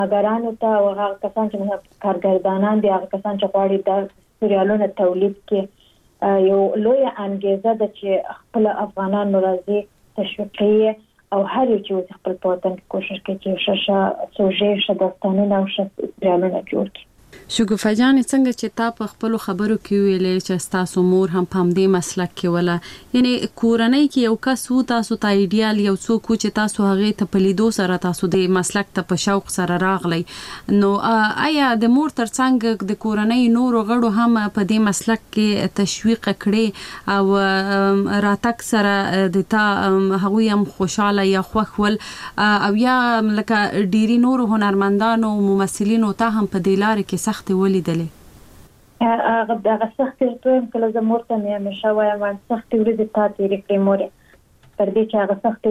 اګرانو ته او هغه کسان چې کارګردانان دي، هغه کسان چې غواړي د سریالونو تولید کې یو لوی انګیزه ده چې خپل افغانان راځي تشویقي او هر یو چې خپل په وطن کې کوشش کوي چې شاشه سوژه داستانونه او سریالونه جوړ کړي. شګوفه جان، څنګه چې تا په خپل خبرو کې ویلې چې تاسو مور هم په دې مسلک کې ولا، یعنی کورنۍ کې یو کس وو تاسو ته ایډیال یو څوک چې تاسو هغه ته په لیدو سره تاسو د مسلک ته په شوق سره راغلی، نو آیا د مور ترڅنګ د کورنۍ نورو غړو هم په دې مسلک کې تشویق کړي او راتک سره د تا هغه هم خوشاله یا خوښول او یا لکه ډيري نورو هنرمندانو او ممثلینو ته هم په دې لار کې سخت ولیدلې؟ هغه د سخت ورته کله زموږ ته مې همیشه وایم سخت ورځې ته تیرې کړې مور، تر دې چې هغه سخت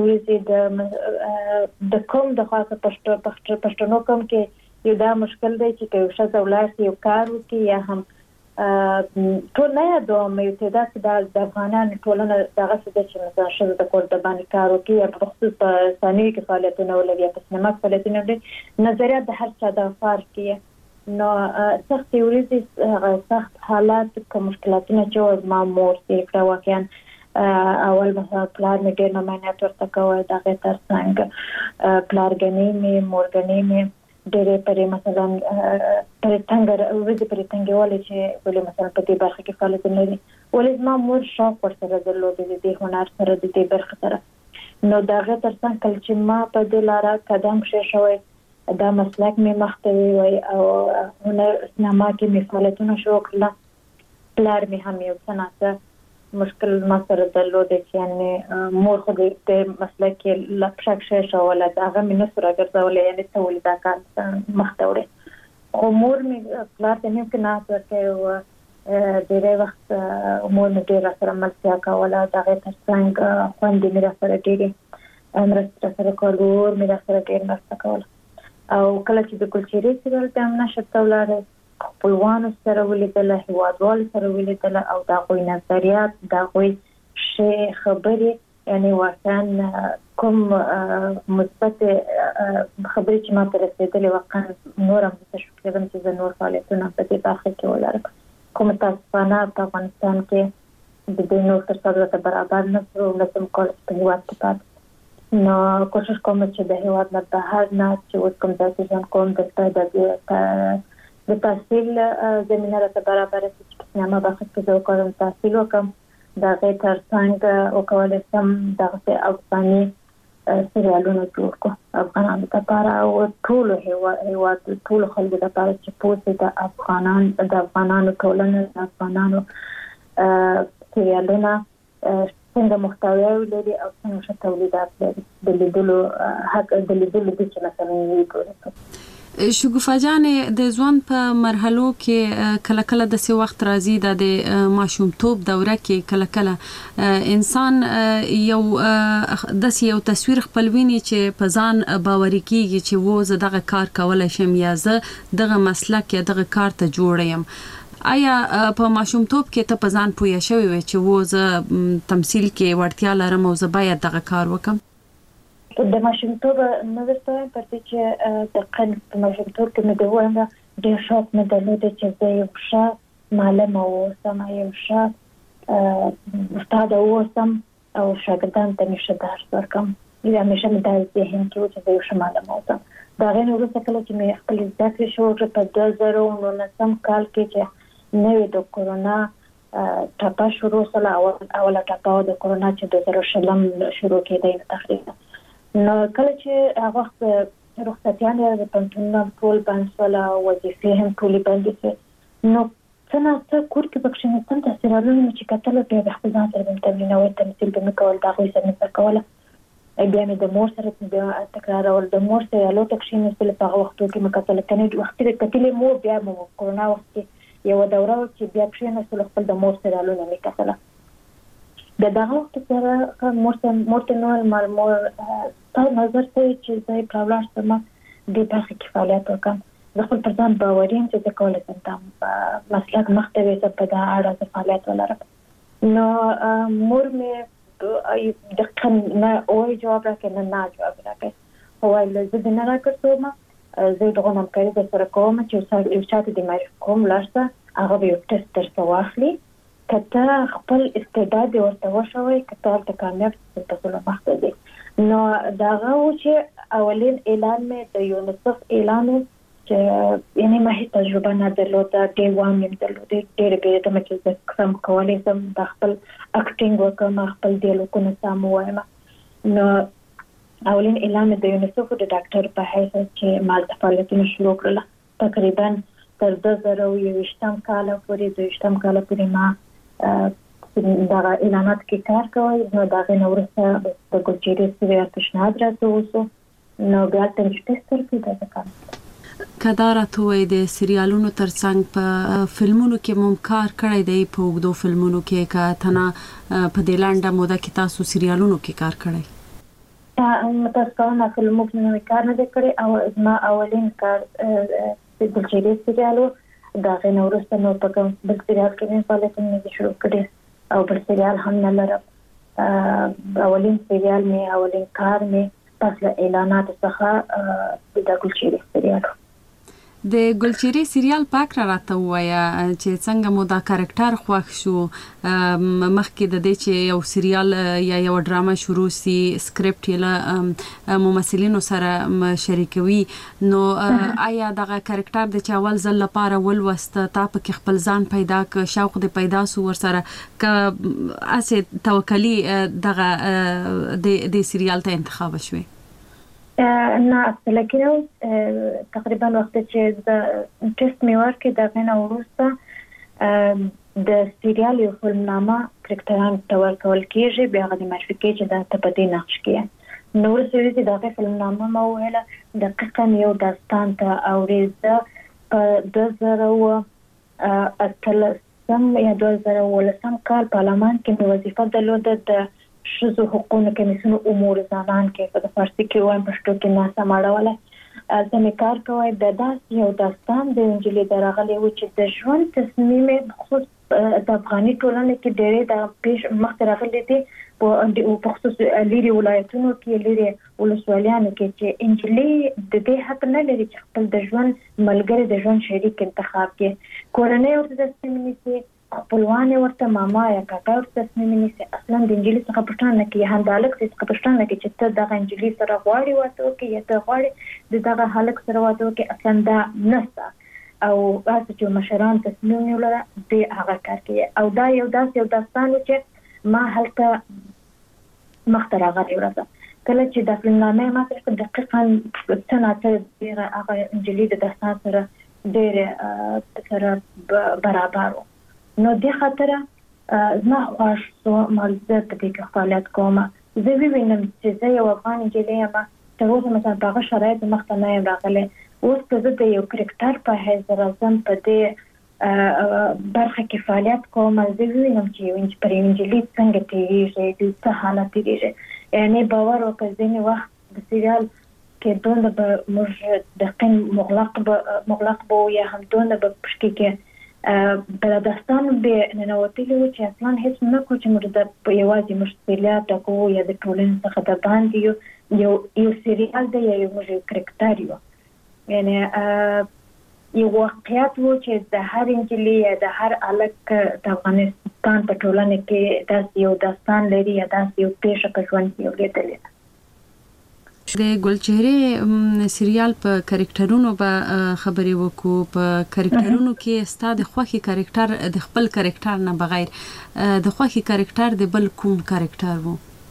ورځې د کوم د خاصه پښتنو کوم کې یو دا مشکل دی چې یو شخص ولایت یو کار وکړي یا هم ټول نه دوه مې ته د افغانان ټولنه دغه څه چې مثلا شته د کور د باندې کار وکړي یا په خصوص په ثانوي کې فعالیتونه ولري په سینما فعالیتونه ولري، نظریات د هر چا د فرق کې نو سخت ورځې سخت حالات کوم مشکلاتونه چې ما مور یې کړه واقعا اول مثلا پلار مې ډېر نه معنیت ورته کوي دغه ترڅنګ پلارګنې مې مورګنې مې ډېرې پرې مثلا پر څنګه ورځې پر څنګه ولې چې ولې مثلا په دې برخه کې فعالیت لري ولې ما مور شوق ورسره درلود د هنر سره د دې برخه سره، نو دغه ترڅنګ کله چې ما په دې لاره قدم ښه شوی دا مسلک می مختوي وي او هنر سینما کې می فعالیتونه شروع کړل، پلار می هم یو څنګه مشکل مسله درلود چې یعنی مور خو د مسلک کې لپشک شې ولا هغه می نو سره ګرځولې یعنی ته ولې دا کار مختوري او مور می پلار ته ممکن نه ورته ډېر وخت مور می ډېر سره ملتیا کوله دغه ترڅنګ خوندې می سره ډېر مرسته سره کول می سره ډېر مرسته کوله او کله چې د کلچري سره تم نشته ولاړ خپلوانو سره ولیدل، هیوادوال سره ولیدل او دا غوي نظریات دا غوي شي خبرې یعنی واقعا کوم مثبت خبرې چې ما ته رسیدلې واقعا نورم تشویق کوم چې نور فعالیتونه په دې برخه کې ولرم. کوم تاسو نه په افغانستان کې د دې نور سره ته برابر نه ورسم کول په هیواد کې نو کوشش کوم چې د هیواد نه بهر نه چې اوس کوم ځای کوم د تحصیل زمينه راته برابر شي چې ما به خپل کوم تحصیل وکم دا غیر ترڅنګ او کولای شم دغه افغاني سریالونه جوړ کړم افغانانو لپاره او ټول هیواد ټول خلکو لپاره چې پوهه د افغانانو ټولنه د افغانانو سریالونه څنګه محتوی لري او څنګه تولیدات لري د لیدلو حق د لیدلو د چې مثلا وي. شګوفه جان، د ځوان په مرحلو کې کله کله د سی وخت راځي د ماشومتوب دوره کې کله کله انسان یو تصویر خپلویني چې په ځان باوري کیږي چې و زه دغه کار کولای شم یا زه دغه مسلک یا دغه کار ته جوړ یم. آیا په ماشومتوب کې ته په ځان پوهه شوې وې چې و زه تمثيل کې ورتیا لرم او زه باید دغه کار وکم؟ د ماشومتوب نو ورته پرته چې د قن په ماشومتوب کې مې د وانه ډېر شوق مې درلود چې زه یو ښه معلم اوسم، یو ښه استاد اوسم او شاګردان ته مې درس ورکم. یا مې مې د ذهن کې چې یو ښه معلم اوسم. دا غیر وروسته کله چې مې خپل زده کړې شروع په 2019 کال کې چې نوې د کورونا ټاپه شروع سره اوله ټاپه د کورونا چې 2020 شروع کېده تقریبا، نو کله چې هغه وخت رخصتیان د پنځونه ټول باندې ولا وظیفې هم ټول باندې نو څنګه کور کې پکښې نه تم تاثیرونه چې کتل په خپل ځان سره تمرین او تمثيل به کول دا غوښتل نه کوله بیا مې د مور سره بیا تکرارول د مور سره له تکشین په هغه وختو کې مکتل کنه وخت کې کتلې مور بیا مو کورونا وخت کې یو دوره چې بیا پښې نه خپل د مور سره له نه کتل د دغه وخت سره مور ته نو مور په نظر ته چې زه په لاس سم د برخه کې فعالیت وکم زه خپل پر ځان باوریم چې د کولای شم مسلک محتوی څه په دا اړه فعالیت ولرم. نو مور مې د کم نه او جواب راکړ نه جواب راکړ او له دې نه راکړم زه دغه همکاري د سره کوم چې یو چاته د معرفي کوم لاسته هغه به یو ټیسټ تر واخلي کته خپل استعداد ورته وشوي کته ته کامیاب په ټول وخت دی نو داغه چې اولین اعلان مې د یونیسف اعلان چې یعنی ما هیڅ تجربه نه درلوده ډیر وام نه درلوده ډیر به ته چې د کوم کولای سم د خپل اکټینګ وکم خپل دیالوګونه سم وایم نو اولین اعلان د یونیسف د ډاکټر په حیث چې ما د فعالیتونو شروع کړل تقریبا تر 2020 کال پورې ما دا اعلانات کې کار کوي نو دا غوړسته د ګلچيري سریال پیشنهاد راځو نو بیا تر ټیسټر کې دا کار کدارا توې د سریالونو ترڅنګ په فلمونو کې مم کار کړی دی په وګدو فلمونو کې کا تنا په دلانډه موده کې تاسو سریالونو کې کار کړی تاسو نه فلمونو کې کار نه کړی او ما اولین کار د ګلچيري سریالو دا غوړسته نو په کوم بل سریال کې فعالیتونه شروع کړی او بل سریال هم نه لرم اولین سریال می اولین کار می پس له اعلانات څخه د ګلچيري سریال د ګلچيري سریال پاک راته وایا چې څنګه مو دا کریکټر خوښ شو مخکې د دې چې یو سریال یا یو ډراما شروع سي سکرپټ یې ممثلینو سره شریکوي نو آیا دغه کریکټر د چاول ځل لپاره ولوست تا په خپل ځان پیدا ک شوق د پیدا سو ور سره ک اسه توکلی دغه د سریال ته انتخاب شوی نه لکه تقریبا وخت چې د ټیسټ میوار کې دا غنه ورسته د سریال یو فلمنامه کریکټران تور کول کېږي بیا د معرفي کې چې دا تبدی نقش کې نو ورسره چې دا فلمنامه مو ویله دقیقاً یو داستان ته اورېده په 2013 یا 2013 کال پارلمان کې وظیفه درلوده د شذو حقوقو کمیسیون امور زنان کې په فارسی کې وایم پښتو کې نه سماړواله زمي کار کوي د داس یو داستان د انجلي درغلي و چې د ژوند تصمیم خصوص د افغاني ټولنې کې ډېر د پیش مخ راغلي دي په خصوص لري ولایتونو کې لري ولسوالیانو کې چې انجلي د دې حق نه لري چې خپل د ژوند ملګری د ژوند شریک انتخاب کړي کورنۍ ورته تصمیم نیسي خپلوان ورته ماما یا کاکا ورته تصمیم نیسي اصلا د انجلي څخه پښتنه کې هندالک څخه پښتنه کې چې ته د انجلي سره غواړي وته کې یا ته غواړي دغه حالک سره وته کې اصلا دا نسته او تاسو چې مشران تصمیم نیولره د هغه کار کوي او دا یو داستان چې ما هلته مختره غوړي ورته کله چې د فلمنامه ما څخه دقیقاً څنګه ډیره هغه انجلي د داستان سره ډیره سره برابر نو د خاطر زما خوښ سو مالزه په دې کې فعالیت کوم زه وینم چې زه یو افغان انجلۍ یم تر اوسه مثلا په هغه شرایط مخته نه یم راغلی اوس که زه د یو کرکټر په حیث راځم په دې برخه کې فعالیت کوم زه وینم چې یو انجلۍ څنګه تیریږي د څه حالت تیریږي یعنی باور وکړئ ځینې وخت د سریال کې دونه به موږ دقیق مغلق به یا هم دونه به پشکې کې بل داستان به ننوتلی و چې اصلا هیڅ نه کو چې موږ د یوازې مشکلات تکو یا د ټولنې څخه د باندې یو سریال دی یا یو کرکټر یعنی یو واقعیت و چې د هر انجلۍ یا د هر الک د افغانستان په ټولنه کې داسې یو داستان لري یا داسې یو پیښه په ژوند کې ولیدلې د ګلچيري سریال په کریکټرونو به خبرې وکړو په کریکټرونو کې ستاسو د خوخي کریکټر د خپل کریکټر نه بغیر د خوخي کریکټر د بل کوم کریکټر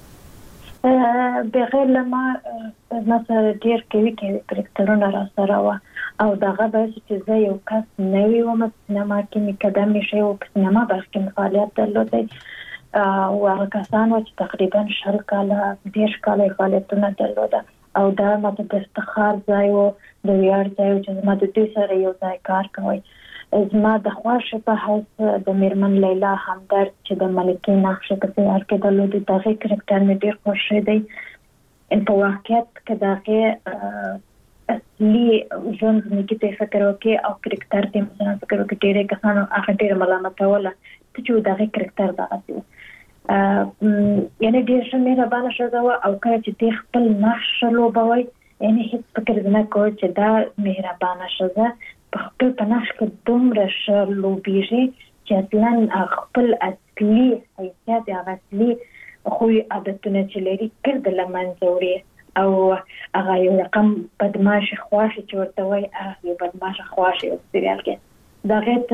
وو بغیر لما مثلا ډیر کې کریکټرونه را سره و او دغه به چې زه یو کس نوی وم سینما کې مقدم شي او په سینما برخه کې فعالیت درلوده او هغه کسان چې تقریبا 10 کاله 10 کاله فعالیتونه درلوده او دا ماته د افتخار ځای او د ویاړ ځای چې زما د دې سره یو ځای کار کوي زما د خواشه په حیث د میرمن لیلا همدرد چې د ملکې نقشه په سیار کې درلوده دغه کرکټر مې ډیر خوښ دی ان په واقعیت کې دغه اصلي ژوند کې فکر وکي او کرکټر ته مثلا فکر وکي ډیره کسانو هغه ډیره ملامت ولا چې دغه کرکټر دا اصلي یعنی ډیر څه مهربانه شوه او کله چې خپل نقش لوبوي یعنی هیڅ فکر نه کوي چې دا مهربانه شزه په خپل پناش کې دومره لوبیږي چې اصلا خپل اصلي حیثیت یا اصلي خو عادتونه چې لري کړ د لمنځه وړي او هغه یو رقم بدمعاش خواش چې ورته وایي هغه بدمعاش خواش یو سریال کې دا غیت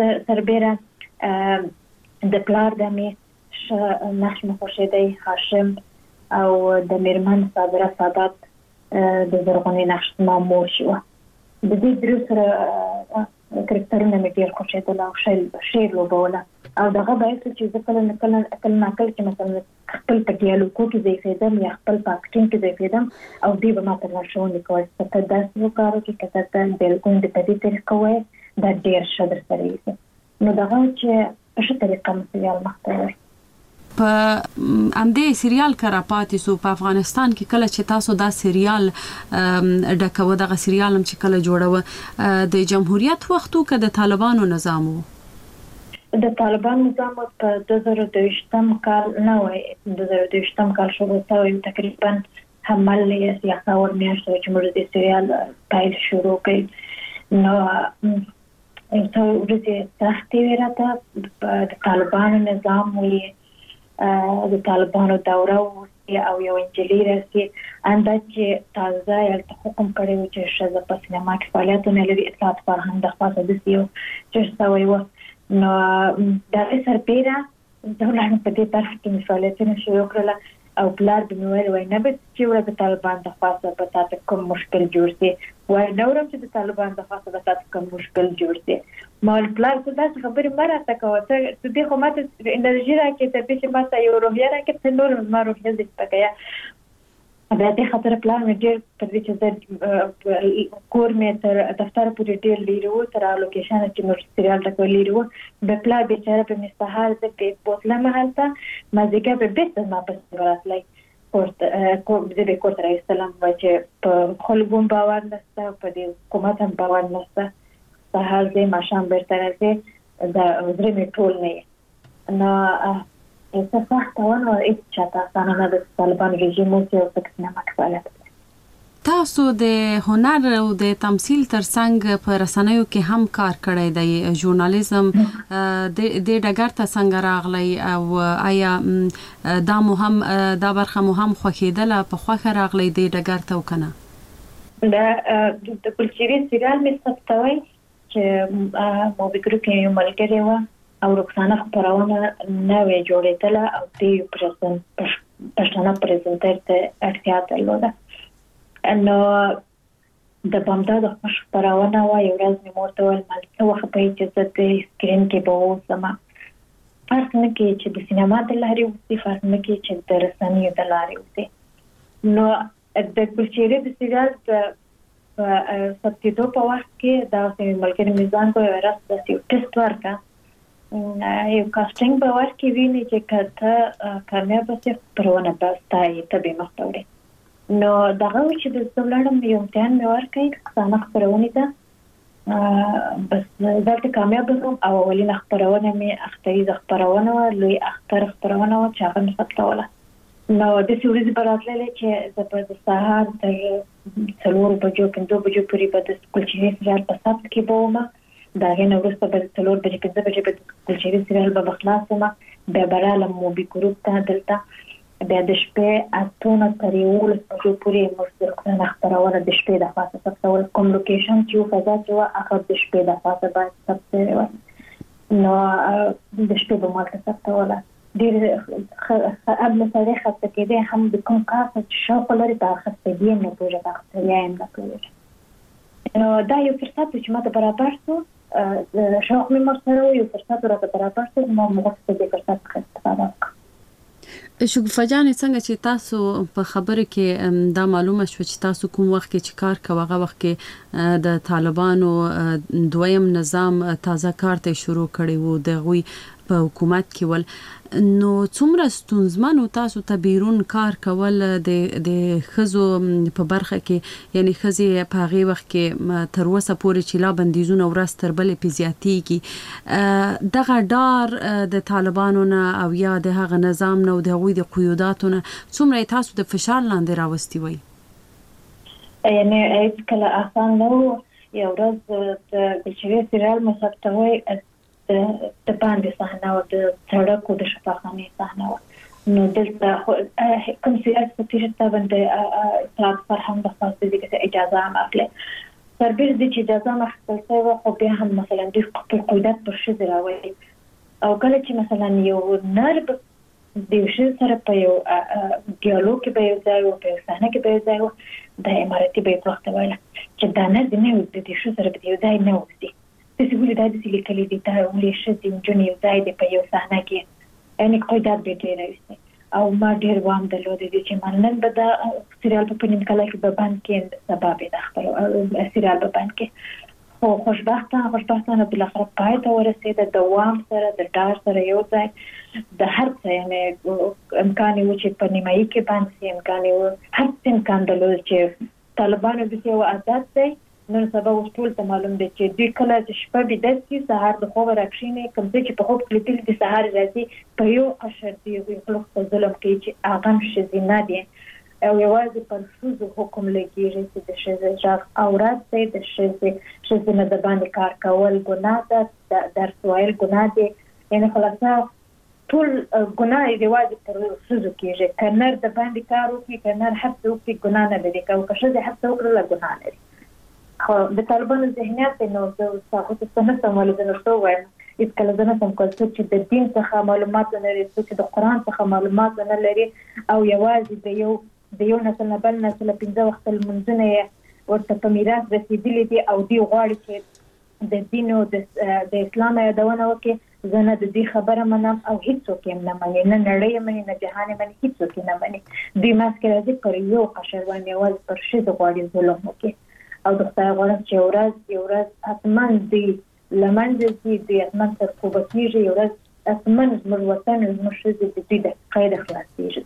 سربېره د پلار د می نحن خورشیدی هاشم او د میرمن صابره سادات د زرغونې نقش مامور شو د دې درو سره کرکټرونه مې ډېر خوښېدل او شعر لوبوله او دغه باعث چې کله چې مثلا خپل په ډیالوګو کې ځای فیدم یا خپل په اکټینګ کې ځای فیدم او دې به ماته لارښوونې کول چې ته داسې وکړه چې که ته بالکل د په دې طریقه وایې دا ډېر ښه درسره وي نو دغه چې په ښه طریقه مې سریال مخته وړي په امدې سریال کرا پاتې سو په افغانستان کې کله چې تاسو دا سریال ډکو دغه سریال هم چې کله جوړو د جمهوریت وختو کې د طالبانو نظام د طالبان نظام په 2022 کال نه وای 2022 کال شروع شوی تقریبا حمل یې سیاسي ورمیاشت چې موږ د سریال پایل شروع کړ نو څو ورځې تحت وراته د طالبانو نظام وی د طالبانو دوره او یو انجلی راسي انده چې تازه یې حکم کړی و چې شزه په سینما کې فعالیتونه لري اطلاعات فرهنګ د خاصه د سیو چې سوي و نو دا سربېره دولت په دې طرف کې فعالیتونه شروع کړل او بلار د نوې وای نه به چې ور د طالبان د خاصه په تاسو کوم مشکل جوړ شي وای نو رم چې د طالبان د خاصه په تاسو کوم مشکل جوړ شي مال بلار څه داسې خبرې مراته کوي ته دې خو ماته انرژي راکې ته چې ماته یو روحیه راکې ته نور ما روحیه دې پکې بیا دې خاطر پلان مې ډېر تر دې چې کور مې تر دفتر پورې ډېر لیرو تر لوکیشن چې نور سریال راکو لیرو به پلان بیچاره په مستحال د بوتله محلته مازیګه به بیت ما په وراتلای دې کورت رئیس سلام چې په خلګون باور نشته په دې حکومت هم باور نشته سهار دې ماشام بیرته راځي دا زړه مې ټول نه نو څه وخت ونه چې تاسو نه د طالبان رژیم او په سینما کې فعالیت تاسو د هنر او د تمثيل ترڅنګ په رسنیو کې هم کار کړی دی ژورنالیزم د ډګر ته څنګه راغلی او آیا دا مهم دا برخه مهم خوښیدله په خوخه راغلی د ډګر ته وکنه د کلچري سریال مې ثبتوي چې مو بګرو کې یو ملګری و او رخصانه خبرونه نوې جوړېدله او دې پښتنه پریزنټر ته اړتیا درلوده نو د بامداد خبرونه وایي ورځ مې مرته ول مالته وخت په چې د سکرین کې به وسما فرق نه کې چې د سینما د لارې وسی فرق نه کې چې د رسنیو د لارې وسی نو د کلچري د سریال د سبتیدو په وخت کې دا چې ملګری میزان کوي ورځ د یو ټیسټ ورکا یو کاستینګ به ورکې ویني چې کته کامیاب شي پرونه بستای ته به مختوري نو دغه چې د څولړم یو امتحان مې ورکړ څنګه خبرونه ده بس دا کامیاب شوم او اولین خبرونه مې اختری خبرونه لوی اختر خبرونه او چې هغه ثبتوله نو د سوري براتلې چې د سهار تر 4 بجو 5 بجو پورې په د کلچري سریال په سبت کې بومه دا غنه ورسته په 4 بجې 5 بجې په کلچري سریال به خلاصمه به براله مو به ګروپ ته دلته بیا د شپې اتونه تر 11 بجو پورې مستقله خبرونه د شپې د خاصه ثبتول کوم لوکیشن چې فضا چې هغه د شپې د خاصه باید ثبتول نو د شپې به مالته ثبتول ډیر قبل تاریخ ته کې هم د کوم کار چې شوق لري د خستګي نه پوهه د اختیاریم نه کوي نو دا یو فرصت چې ماته برابر شو شوق مې مرسته یو فرصت راته برابر شو نو موږ څه د فرصت څخه استفاده وکړو شګوفه جان څنګه چې تاسو په خبره کې دا معلومه شو چې تاسو کوم وخت کې چې کار کوي هغه وخت کې د طالبانو دویم نظام تازه کار ته شروع کړی وو د غوي په حکومت کې ول نو څومره ستونزمن تاسو ته بیرون کار کول د خزو په برخه کې یعنی خزي په هغه وخت کې تر اوسه پورې چې لا بندیزونه ورځ تر بلې پیزیاتی کی دغه ډار د طالبانو نه او یا د هغه نظام نه او د غوي د قیوداتو نه څومره تاسو د فشار لاندې راوستي وي یعنی هیڅ کله آسان نه و. یو ورځ د ګلچرې سریال مسابقوي د باندې صحنه او د سړک او د شفاخانې صحنه و. نو دلته کوم سریال په تیر ته باندې اطلاع فرهنګ د خاص دي چې اجازه هم اخلي. تربیر دي چې اجازه مخکې شوی خو بیا هم مثلا د خپل قیودات پر شي دراوي او کله چې مثلا یو نرب د شي سره په یو ډیالوګ کې به یو ځای او په صحنه کې به یو ځای د اماراتي به پروخته وایي چې دا نه دی نو د شي سره به یو ځای نه وځي. د سیګولې د دې لیکلې دي دا ولې شي د جنې یو ځای دی په یو صحنه کې یعنی قیودات به ډیر وي او ما ډیر وام درلودې چې منن به دا سریال په پنځم کال کې به باندې کې سبب د خپل سریال په باندې کې خو خوشبختانه بل اخر پای ته ورسېد د دوام سره د ډار سره یو ځای د هر څه یعنی امکان یو چې په نیمایي کې باندې امکان یو هر څه امکان درلود چې طالبانو به یو عادت دی. نن سبا اوس ټول ته معلوم دی چې د کله چې شپه بيدت کې سهار د خوب راکښینې کوم چې په خوب کې تل د سهار راځي په یو اشر دی یو خلک په ظلم کې چې اغم شزینه دي او یوازې په فوزو حکم لګیږي چې د شزه اورات دی د شزینه د باندې کار کول ګناه ده درس ویل ګناه دي یعنی خلاصه ټول ګناه دی یوازې پر فوزو کېږي کنه د باندې کار وکړي کنه هر څه وکړي ګناه نه لري او که شزه هر څه وکړي ګناه لري. خو د طالبانو ذهنیت نو د څاغوت څخه سمول د نشو وایم هیڅ کله نه کوم کلچر چې د دین څخه معلومات نه لري چې د قران څخه معلومات نه لري او یوازې د یو نسل نه بل نسل 15 وخت المنځنه ورته په میراث رسیدلې دي او دی غواړي چې د دین او د اسلام یادونه وکړي. زنه د دې خبره منم او هیڅ څوک یې نه مني نه نړۍ مني نه جهان مني هیڅ څوک نه مني. دوی ماسکه راځي پر یو قشر باندې یوازې پر شي د غواړي ظلم وکړي او د خدای غواړم چې ورځ حتما دی لمنځه دی حتما تر کوبه کېږي ورځ حتما زموږ وطن زموږ ښځې د دوی د قید خلاصېږي.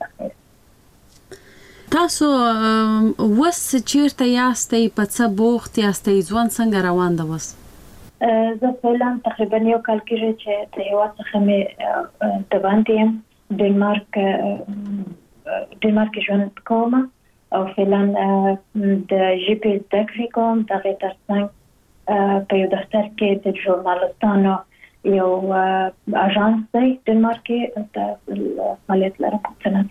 تاسو وس چیرته یاستئ په څه بوخت یاستئ ژوند څنګه روان ده وس؟ زه فعلا تقریبا یو کال کېږي چې د هېواد څخه مې د باندې یم ډنمارک کې ژوند کوم او فعلا د ژبې زده کړې کوم. دغه ترڅنګ په یو دفتر کې د ژورنالستانو یو اژانس دی ډنمارک کې د فعالیت لرم.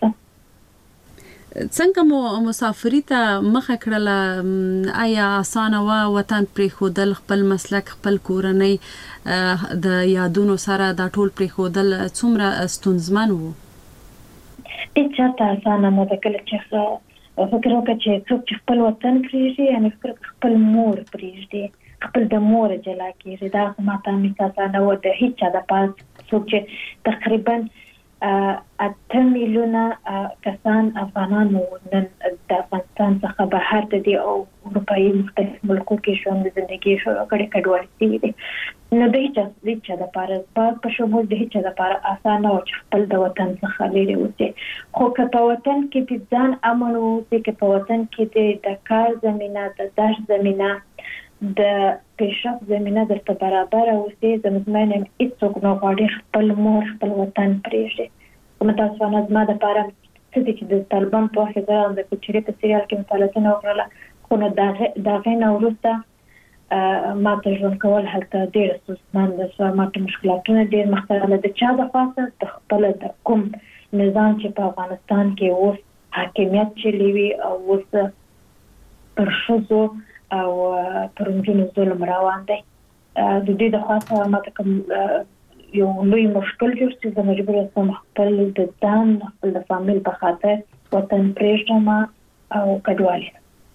څنګه مو مسافري ته مخه کړله؟ آیا اسانه و وطن پرېښودل خپل مسلک خپل کورنۍ د یادونو سره دا ټول پرېښودل څومره ستونزمن و؟ هیڅ چاته اسانه نه ده. کله چې فکر وکړه چې څوک چې خپل وطن پرېږدي یعنی فکر خپل مور پرېږدي خپل د مور جلا کېږي دا ماته اسانه و. د هیڅ چا د پاس څوک چې تقریبا 8 میلیونه کسان افغانان نن د افغانستان څخه بهر دي او اروپایي مختلف ملکو کې ژوند زندگی شروع کړي کډوالي دي. نو د هیڅ چا د پاره په شمول د هیڅ چا د پاره اسانه او خپل د وطن څخه لري وځي. خو که په وطن کې د ځان امن وځي که په وطن کې د کار زمينه د درس زمينه د پیشرفت زمينه درته برابر اوسي د مطمئن هیڅوک نه غواړي خپل مور خپل وطن پرېږدي. کوم تاسو نه زما د پاره چې د طالبان په وخت کې د کچري په سریال کې مطالعه نه وکړه خو نو دا غینه ورسته ما ته ژوند کول هلته ډېر ستونزمن ده. ما ته مشکلاتونه ډېر مختلف د چا د خاصه د خپل د کوم نظام چې په افغانستان کې اوس حاکمیت چلیوي او اوس پر ښځو او پرونجونو ظلم روان دی. د دې د خاصه ما ته کوم یو لوی مشکل جوړ چې زه مجبور یم خپل د ځان خپل د فامیل په خاطر وطن پرېږدم او کډوالي.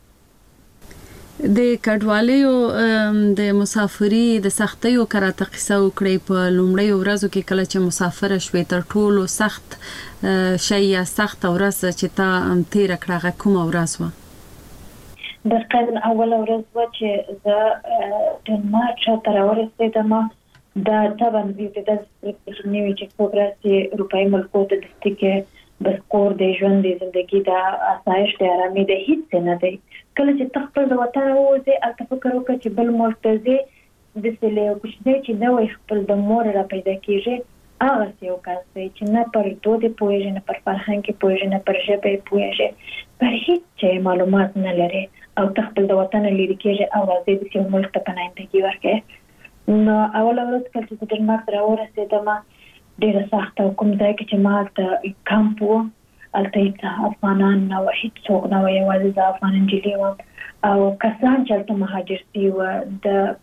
د کډوالیو د مسافري د سختیو کراته قصه وکړي په لومړی ورځو کې کله چې مسافر شوې تر ټولو سخت شي یا سخت ورځ چې تا تیر کړه کوم ورځ و؟ د قبل اول ورځ و چې زه ډنمارک ته راورسېدم. دا طبعا د نیوی چې پروګراسي اروپایي ملکو ته د ستګه بسکور د ژوند د ژوندۍ د آسایش د آرامي د هیڅ نه دی. کله چې تخپل د وطن وځي البته فکر وکړي چې بل مرتضی د سلیو کوچنی چې دا وي خپل د مور را پیدا کیږي هغه یو کس دی چې نه پر دود پوهیږي نه پر فرهنګ پوهیږي نه پر ژبه پوهیږي پر هیڅ معلومات نه لري او تخپل د وطن لري کېږي او راځي د سیمه ملک ته پناهندګي ورکړي. نو اول ورځ کله چې د ډنمارک راورسېدم ډېر سخت کوم ځای کې چې ما ته کامپ و البته افغانان نه و هیڅ څوک نه و یوازې د افغان نجلۍ وم او کسان چې هلته مهاجر شوي وو د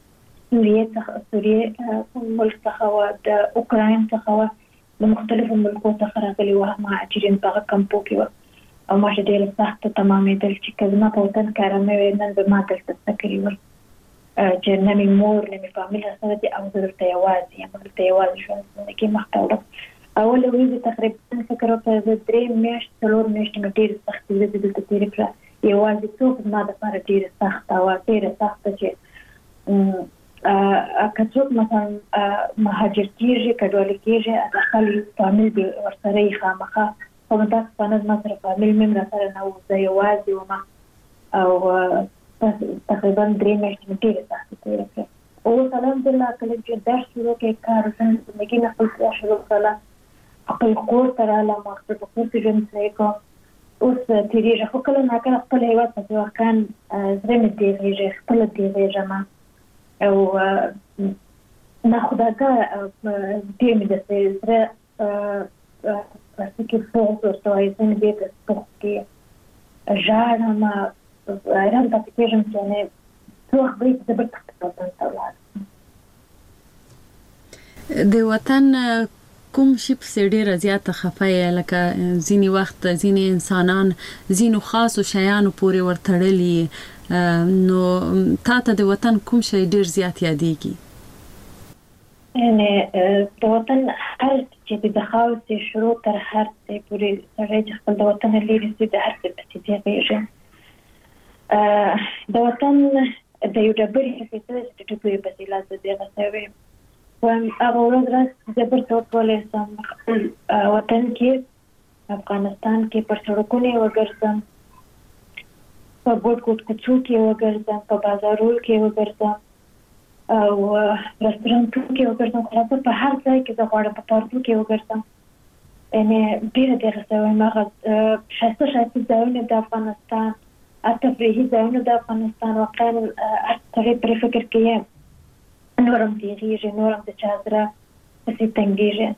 سوریې ملک څخه و د اوکراین څخه و د مختلفو ملکو څخه راغلي وو مهاجرین په هغه کمپو کې وو او ما چې ډېر سخت تمامېدل چې که زما په وطن کې ارامي وي نن به ما دلته څه کړي وای چې نه مې مور نه مې فامیل سره دي او زه دلته یوازې یم دلته یوازې ژوند زندګي مخته وړم. اول ورځ تقریبا فکر وکړم زه 3 میاشتې 4 میاشتې مې ډېرې سختې ورځې دلته تېرې کړه. یوازې څوک زما دپاره ډېره سخته وه ډېره سخته چې که څوک مثلا مهاجر کېږي کډوالي کېږي د خپل فامیل به ورسره یې خامخا خو داسې په زما سره فامیل مې هم راسره نه و زه یوازې وم او تقریبا 3 میاشتې مې ډېرې سختې تېرې کړې. اوس الحمدلله کله چې درس شروع کړې کار زندګي نه خپل کار شروع کړله خپل کور ته رالم خپل په کور کې ژوند صحیح کړم اوس تېرېږي خو کله ناکله خپل هېواد پسې واقعا زړه مې تېرېږي خپله تېرېږم او ناخودآګاه ډېر مې داسې زړه پسې کې بغض ورته وایي زه مې ډېر داسې بغض کې ژاړم حیران پاتې کېږم چې یعنې څه وخت به زه بېرته خپل وطن ته ولاړم. د وطن کوم شي پسې ډېره زیاته خفه یې لکه ځینې وخت ځینې انسانان ځینو خاصو شیانو پورې ورتړلي نو تا ته د وطن کوم شی ډېر زیات یادېږي؟ یعنې د وطن هر چې د خاصې شروع تر هر څه پورې سړی چې خپل د وطن لرې سي د هر څه پسې تېرېږي. د وطن د یو ډبرې حفظه چې د ټوپۍ پسې لاس د دغه سوی وایم هغه ورځ راځي زه بیرته وکولی سم خپل وطن کې افغانستان کې پر سړکونو یې وګرځم په ګوټ ګوټ کوڅو کې وګرځم په بازارونو کې وګرځم او رستورانتونو کې وګرځم خلاصه په هر ځای کې زه غواړم په پارکونو کې وګرځم یعنې ډېره دغه څه وایم هغه ښایسته ښایسته ځایونه د افغانستان تفریحي ځایونه د افغانستان واقعا هر سړی پرې فکر کوي نورم تېرېږي نورم د چا زړه پسې تنګېږي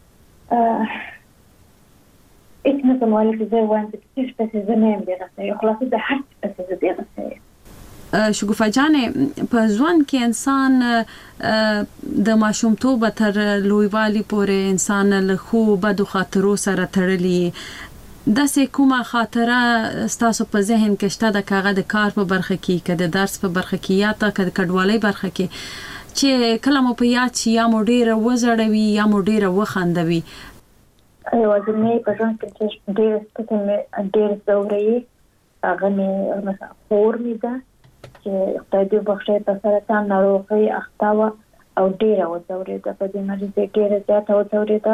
هېڅ نه شم ویلی چې زه وایم چې د څه پسې زه نه یم دغه څه خلاصه د هر څه پسې زه دغه څه یم. شګوفه جانې په ژوند کې انسان د ماشومتوبه تر لویوالي پورې انسان له ښو بدو خاطرو سره تړلي داسې کومه خاطره ستاسو په ذهن کې شته د هغه د کار په برخه کې که د درس په برخه کې یا ته که د کډوالۍ برخه کې چې کله مو په یاد شي یا مو ډېره وزړوي یا مو ډېره وخندوي؟ یوازینۍ په ژوند کې چې ډېره سپکه مې ډېر ځوروي هغه مې مثلا خور مې ده چې خدای دې وبخښي په سرطان ناروغۍ اخته وه او ډېره وځورېده په دې مریض یې ډېره زیاته وځورېده.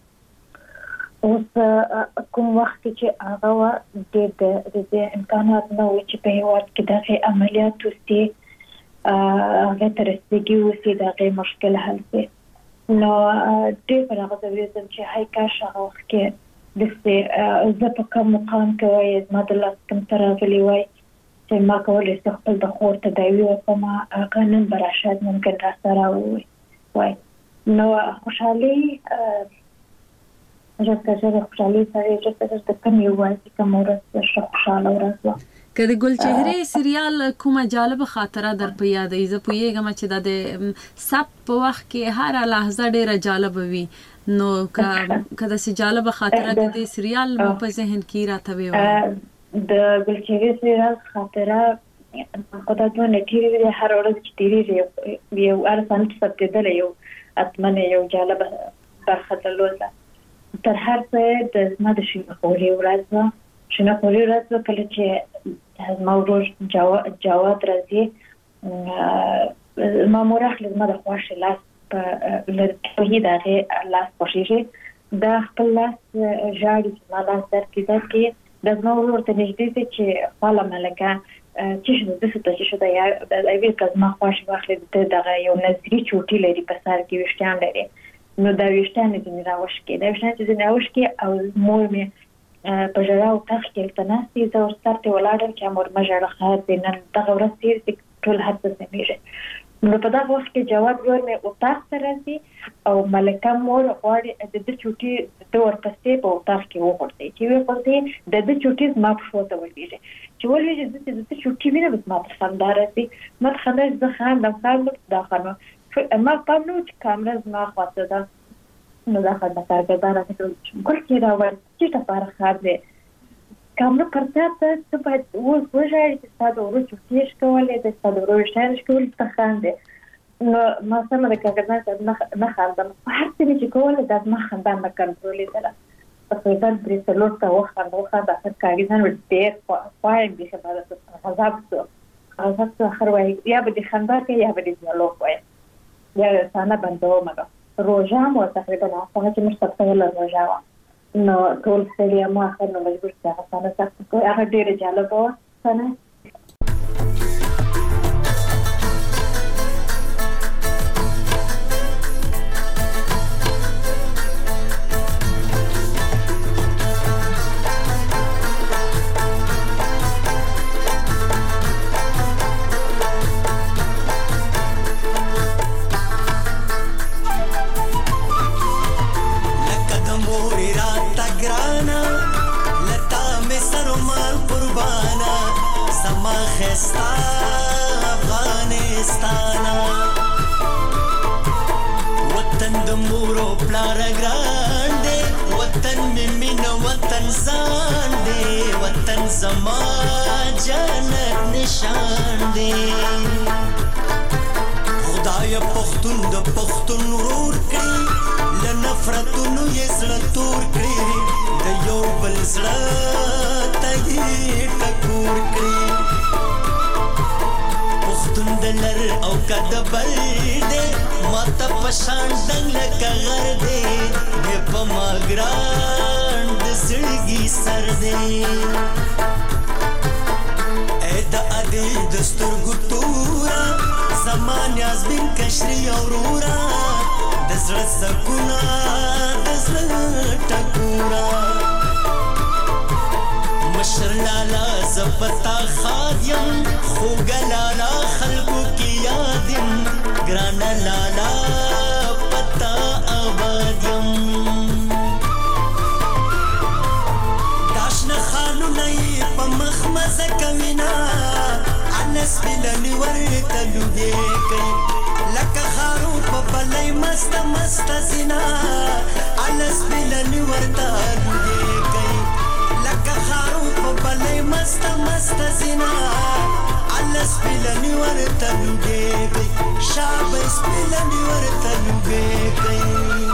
اوس کوم وخت کې چې هغه وه ډېر د دې امکانات نه وو چې په هېواد کې دغې عملیات وسي هغې ته رسېدګي وسي د هغې مشکل حل شي نو ډېر پر هغه ځورېدم چې هی کاش هغه وخت کې داسې زه په کوم مقام کې وای زما د لاس کوم ته راغلی وای چې ما کولی شم خپل د خور تداوي وکړم هغه نن به راشد ممکن راسره وای نو خوشحالي ژر خوشحالي سره ژر د کم یو وای چې کوم ورځ ښه خوشحاله ورځ وه. که د ګلچهرې سریال کومه جالبه خاطره در په یادوي؟ زه پوهېږم چې دا د ثبت په وخت کې هره لحظه ډېره جالبه وي نو که داسې جالبه خاطره د دې سریال مو په ذهن کې راته ووایي. د ګلچهرې سریال خاطره خو دا دومره ډېرې وي هره ورځ چې تېرېږي یو هر ثانیه چې ثبتېدلی یو حتما یو جالبه برخه درلوده. تر هر څه د زما د شینخوري ورځ وه شینخوري ورځ وه کله چې زما ورور جواد راځي زما مور اخلي زما د خوښې لاس په لرګي د هغې لاس خوښېږي دا خپل لاس ژاړي چې زما لاس درد کړي د زما ورور ته نږدې دی چې خواله ملکه چې شو داسې ته چې شو د یوې که زما خوښ واخلي د دغه یو نظري چوټي لري په سر کې ویښتان لري نو دا ویښتان یې ځینې راوشکي دا ویښتان چې ځینې راوشکي او مور مې په ژړا او تخ کې تناسي زه ورسره ولاړم چې امر مجړه خیر دې نن دغه ورځ تیر ټول هر څه سمېږي نو په دغه وخت کې جواب ورمې اتاق ته راځي او ملکه مور غواړي د چوټي د ورپسې په اتاق کې وغورځي چې وي پرته د چوټي زما په شو ته ولېږي چې ولېږي د چوټي وینه بس ما په خندا راځي ما خندای زه خاندم دا خانو ما په نو چې کامره زما خواته ده نو دا خندا کارګردان راته ګل کې راوړل چې تاسو خار دې کامره پرته ته باید اوس وژاړي چې تاسو ورو چوټیش کولې د تاسو ورو شانش کولې ته خاندې نو ما سم د کارګردان ته نه خاندم هر څه چې کولې دا ما خندا نه کنټرولې ده په ځان پرې څلور ته وخانده اخر کارګردان ډېر پای به خبره غضب څه اخر وایي یا به د خندا کې یا به د دیالوګ وایي یا سانه بندو مګه روزه مو تقریبا هغه چې مستقبل روزه وا نو ټول سړي ما اخر نو مجبور شه هغه سخت کوي هغه ډېر جالب و څنګه افغانستانا وطن د مورو پلار ګران دی وطن می مين وطن ځان دی وطن زما جنت نشان دی خدای پښتون د پښتون ورور کړي ل نفرتونو یې زړه تور کړي د یو بل زړه ته یې ټکور کړي دلر او کد بل دے ماتا پشان دنگ لکا غر دے دے پا ماگران دسڑگی سر دے اے دا ادی دستر گتورا زمان یاز بین کشری اورورا دزر سکونا دزر ٹکورا مشر لالا زبتا خادیم خوگ لالا خلقو کی یادیم گرانا لالا پتا آبادیم داشن خانو نئی پا مخمز کوینا انس بلنی ورطا لوگے کئی لکا خارو پا بلی مست مست زنا انس بلنی ورطا لوگے کئی لکا خارو پا بلی مست مست زنا علس پیلنی ورطا لوگے گئی شابس پیلنی ورطا لوگے گئی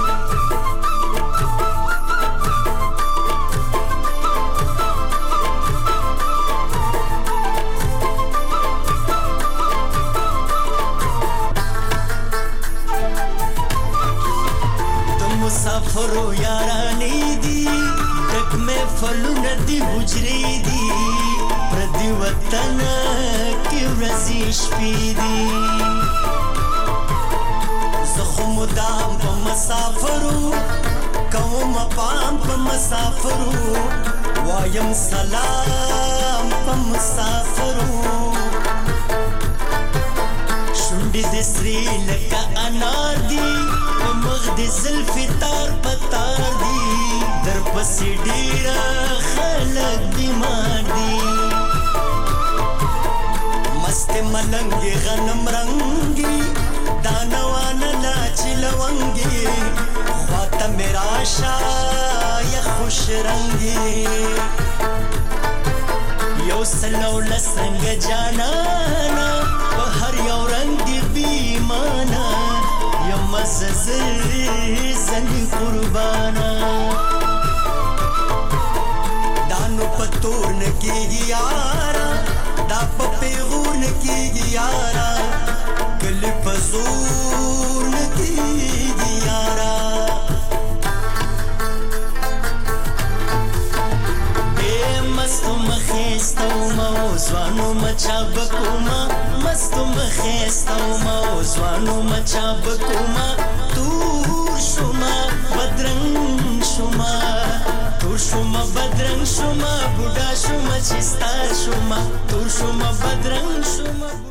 تو مسافرو یارانی دی دک میں فلو ندی بجری دی پردی وطن کی ورزی شپی دی زخم دام پا مسافرو قوم پام پا مسافرو وایم سلام پا مسافرو شنڈی دسری لکا انار دی مغد زلفی تار پتار دی در پسی ډیر خلق بیمار دی مست ملنگی غنم رنگی دانوان لاچی لونگی خواتا میرا شای خوش رنگی یو سلو لسنگ جانانا بہر یو رنگ دی بیمانا یو مززر زنی قربانا دانو پتور نکی یارا دا پپیغور نکی یارا کل پزور نکی یارا اے مستو مخیستو موزوانو مچا بکوما مستو مخیستو موزوانو مچا بکوما تور شما بدرنگ شما تور تور شوما بدرنګ شوما بوډا شوما چې ستا شوما تور شوما بدرنګ شوما